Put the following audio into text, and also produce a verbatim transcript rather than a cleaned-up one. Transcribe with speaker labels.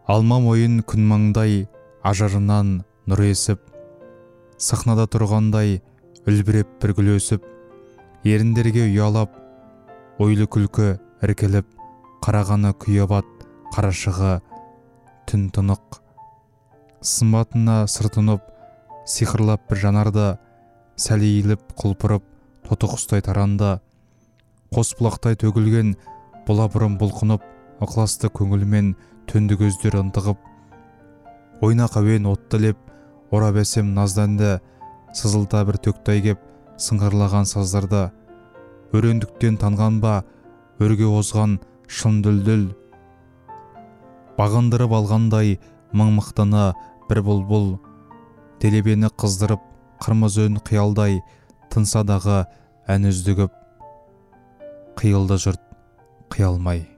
Speaker 1: Алма мойын күн маңдай ажарынан нұр есіп, сахнада тұрғандай үлбіреп бір гүл өсіп, еріндерге ұялап, ойлы күлкі іркіліп, қарағаны күйабат, қарашығы түн тұнық. Сымбатына сыр тұнып, сиқырлап бір жанарды, сәл иіліп құлпырып, тотық ұстай таранды. Қос бұлақтай төгілген бұлабырым бұлқынып, ықыласты көңілмен түнді көздер ынтығып, ойнақ әуен отты леп, орап әсем назданды, сызылта бір төктай кеп, сыңғырлаған саздарды. Өрендіктен танған ба, өрге озған шын дүлдүл, бағындырып алғандай мың-мықтыны бір бұлбұл, делебені қыздырып, қырмызы үн қиялдай, тынсадағы ән үздігіп, қиылды жұрт қия алмай.